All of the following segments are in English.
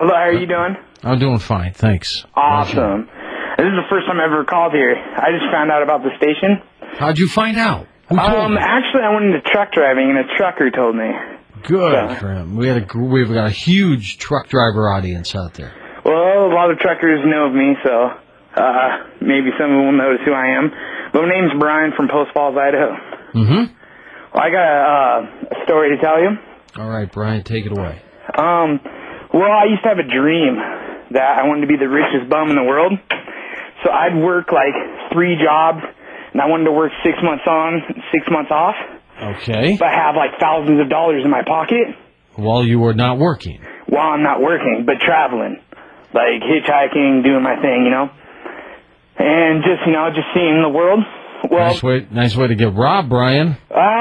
Hello, how are you doing? I'm doing fine, thanks. Awesome. This is the first time I ever called here. I just found out about the station. How'd you find out? Who told you? Actually, I went into truck driving, and a trucker told me. Good for him. We've got a huge truck driver audience out there. Well, a lot of truckers know of me, so maybe some of them will notice who I am. But my name's Brian from Post Falls, Idaho. Mm-hmm. Well, I got a story to tell you. All right, Brian, take it away. Well, I used to have a dream that I wanted to be the richest bum in the world. So I'd work like 3 jobs, and I wanted to work 6 months on, 6 months off. Okay. But have like thousands of dollars in my pocket. While you were not working. While I'm not working, but traveling. Like hitchhiking, doing my thing, you know. And just, just seeing the world. Well, nice way to get robbed, Brian.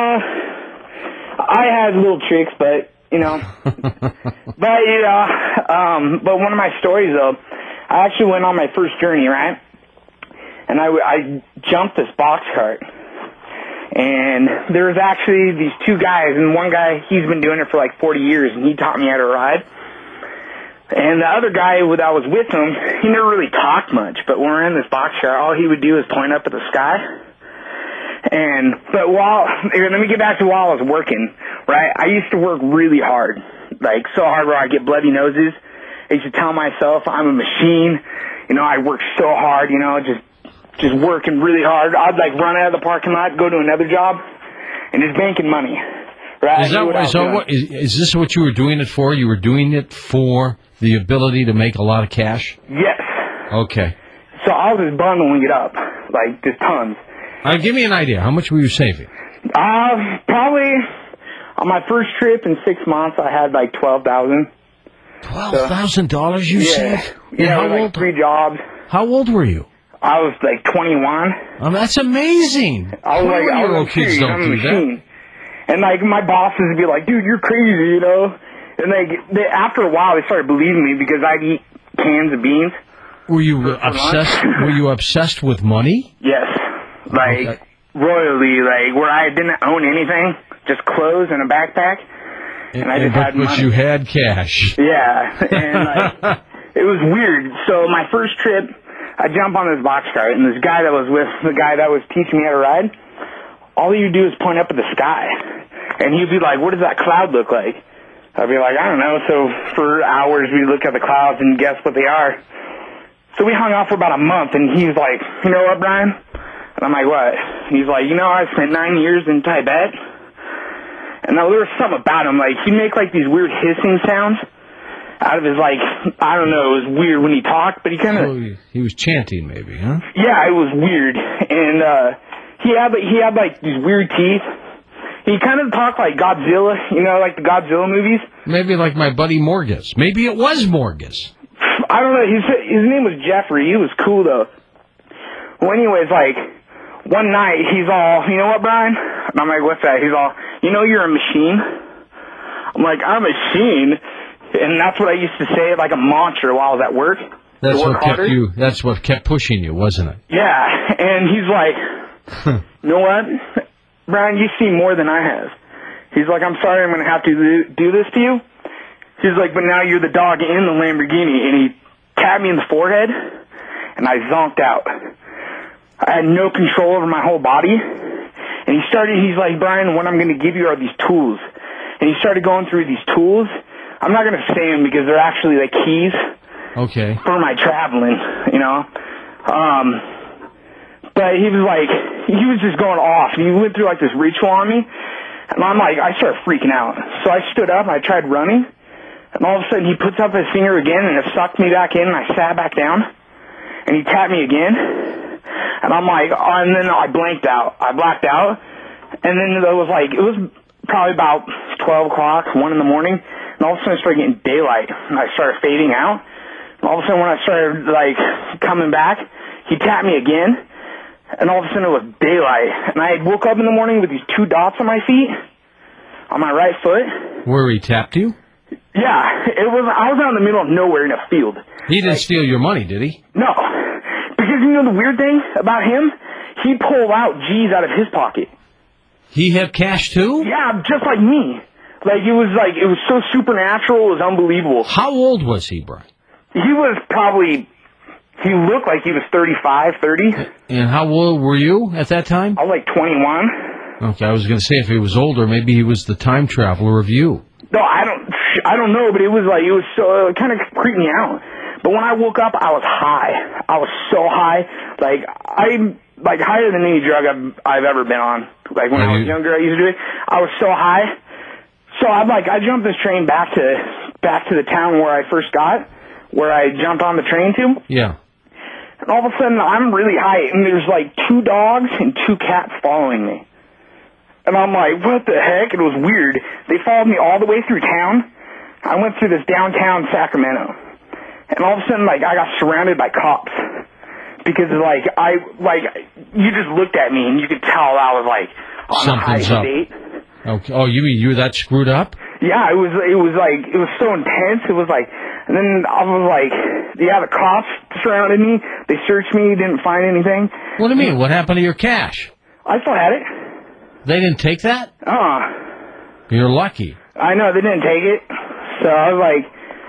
I had little tricks, but, but one of my stories, though, I actually went on my first journey, right? And I jumped this box cart. And there was actually these 2 guys, and one guy, he's been doing it for like 40 years, and he taught me how to ride. And the other guy that was with him, he never really talked much, but when we're in this box cart, all he would do is point up at the sky. But let me get back to while I was working, right? I used to work really hard, like so hard where I get bloody noses. I used to tell myself I'm a machine, I work so hard, just working really hard. I'd like run out of the parking lot, go to another job, and just banking money, right? Is this what you were doing it for? You were doing it for the ability to make a lot of cash? Yes. Okay. So I was just bundling it up, like just tons. Give me an idea. How much were you saving? Probably on my first trip in 6 months, I had like $12,000. $12,000 you saved? Yeah, like 3 jobs. How old were you? I was like 21. Oh, that's amazing. I was like, I'm kids don't do that. And like my bosses would be like, dude, you're crazy, And they after a while, they started believing me because I'd eat cans of beans. Were you obsessed? Were you obsessed with money? Yes. Like, royally, like, where I didn't own anything, just clothes and a backpack, and I just had money. But you had cash. Yeah, and, like, it was weird. So, my first trip, I jump on this box cart, and this guy that was with the guy that was teaching me how to ride, all you do is point up at the sky, and he'd be like, what does that cloud look like? I'd be like, I don't know. So, for hours, we look at the clouds and guess what they are. So, we hung out for about a month, and he's like, you know what, Brian? And I'm like, what? He's like, I spent 9 years in Tibet. And there was something about him. Like, he'd make, like, these weird hissing sounds out of his, like, I don't know, it was weird when he talked, but he kind of... He was chanting, maybe, huh? Yeah, it was weird. And he had, like, these weird teeth. He kind of talked like Godzilla, like the Godzilla movies. Maybe like my buddy Morgus. Maybe it was Morgus. I don't know. His name was Jeffrey. He was cool, though. Well, anyways, like... One night, he's all, you know what, Brian? And I'm like, what's that? He's all, you're a machine? I'm like, I'm a machine? And that's what I used to say, like a mantra while I was at work. That's what kept pushing you, wasn't it? Yeah, and he's like, you know what? Brian, you see more than I have. He's like, I'm sorry I'm going to have to do this to you. He's like, but now you're the dog in the Lamborghini. And he tapped me in the forehead, and I zonked out. I had no control over my whole body. And he's like, Brian, what I'm going to give you are these tools. And he started going through these tools. I'm not going to say them because they're actually like keys. Okay. For my traveling, But he was just going off. He went through like this ritual on me. And I started freaking out. So I stood up and I tried running. And all of a sudden he puts up his finger again and it sucked me back in and I sat back down. And he tapped me again. And I'm like, and then I blanked out. I blacked out. And then it was probably about 12 o'clock, 1 in the morning. And all of a sudden I started getting daylight. And I started fading out. And all of a sudden when I started, coming back, he tapped me again. And all of a sudden it was daylight. And I woke up in the morning with these 2 dots on my feet, on my right foot. Where he tapped you? Yeah. I was out in the middle of nowhere in a field. He didn't steal your money, did he? No. Because the weird thing about him? He pulled out G's out of his pocket. He had cash too? Yeah, just like me. Like, it was so supernatural, it was unbelievable. How old was he, Brian? He looked like he was 35, 30. And how old were you at that time? I was like 21. Okay, I was going to say if he was older, maybe he was the time traveler of you. No, I don't know, but it was so, it kind of creeped me out. But when I woke up, I was high. I was so high. Like, I'm higher than any drug I've ever been on. Like, when I was younger, I used to do it. I was so high. So I jumped this train back to the town where I first got, where I jumped on the train to. Yeah. And all of a sudden, I'm really high, and there's like 2 dogs and 2 cats following me. And I'm like, what the heck? It was weird. They followed me all the way through town. I went through this downtown Sacramento. And all of a sudden, like, I got surrounded by cops. Because, you just looked at me and you could tell I was, like, on a high state. Okay. Oh, you mean you were that screwed up? Yeah, it was so intense. It was like, and then I was like, yeah, the cops surrounded me. They searched me, didn't find anything. What do you mean? What happened to your cash? I still had it. They didn't take that? You're lucky. I know, they didn't take it. So I was like,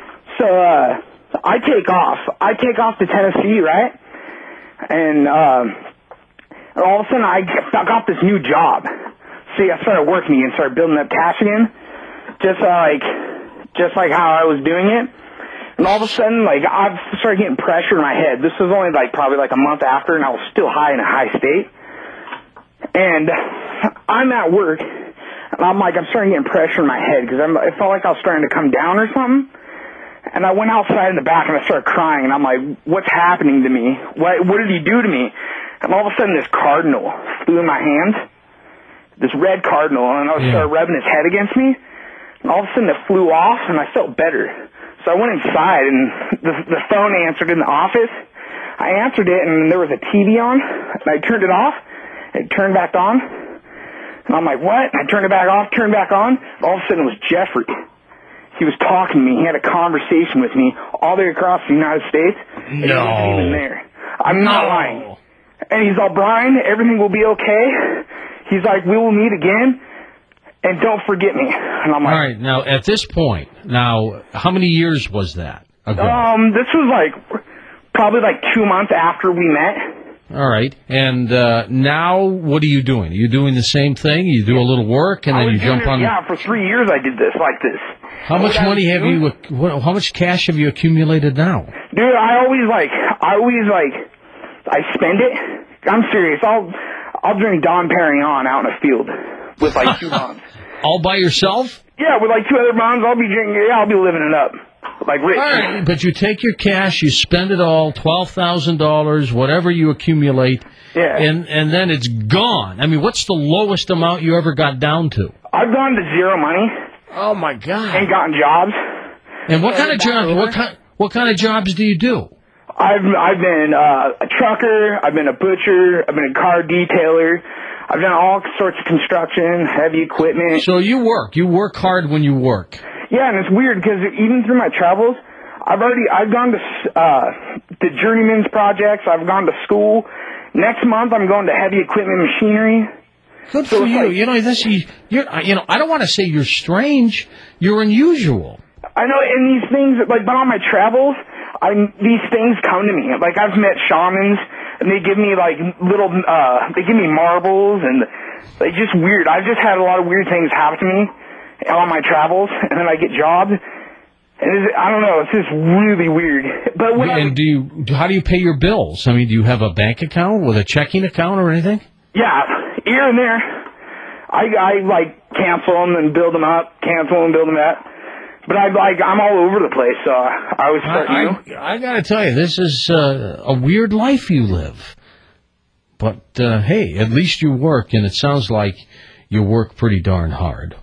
I take off to Tennessee, right? And all of a sudden I got this new job. See, I started working again, started building up cash again, just like how I was doing it. And all of a sudden, like, I started getting pressure in my head. This was only probably a month after, and I was still high in a high state. And I'm at work, and I'm starting getting pressure in my head because it felt like I was starting to come down or something. And I went outside in the back and I started crying, and I'm like, what's happening to me? What did he do to me? And all of a sudden, this cardinal flew in my hand, this red cardinal, and I started rubbing his head against me. And all of a sudden, it flew off, and I felt better. So I went inside, and the phone answered in the office. I answered it, and there was a TV on, and I turned it off. It turned back on. And I'm like, what? And I turned it back off, turned back on. And all of a sudden, it was Jeffrey. He was talking to me. He had a conversation with me all the way across the United States. And he wasn't even there. I'm not lying. And he's all, Brian, everything will be okay. He's like, we will meet again. And don't forget me. And I'm like, all right. Now, at this point, how many years was that ago? This was probably 2 months after we met. All right. And now what are you doing? Are you doing the same thing? You do a little work and then you jump on... Yeah, for 3 years I did this like this. How much money have you... How much cash have you accumulated now? Dude, I spend it. I'm serious. I'll drink Dom Perignon out in a field with 2 moms. All by yourself? Yeah, with 2 other moms. I'll be drinking. Yeah, I'll be living it up. Rich. All right, but you take your cash, you spend it all, $12,000, whatever you accumulate, and then it's gone. I mean, what's the lowest amount you ever got down to? I've gone to zero money. Oh my God! And gotten jobs. And what kind of jobs? What kind of jobs do you do? I've been a trucker. I've been a butcher. I've been a car detailer. I've done all sorts of construction, heavy equipment. So you work. You work hard when you work. Yeah, and it's weird because even through my travels, I've gone to journeyman's projects. I've gone to school. Next month, I'm going to heavy equipment machinery. Good for you. I don't want to say you're strange. You're unusual. I know, and these things, but on my travels, these things come to me. I've met shamans, and they give me they give me marbles, and just weird. I've just had a lot of weird things happen to me on my travels, and then I get jobs, and I don't know, it's just really weird. But how do you pay your bills? I mean, do you have a bank account with a checking account or anything? Yeah, here and there. I cancel them and build them up, cancel and build them up. But I'm all over the place, so I always start I got to tell you, this is a weird life you live. But hey, at least you work, and it sounds like you work pretty darn hard.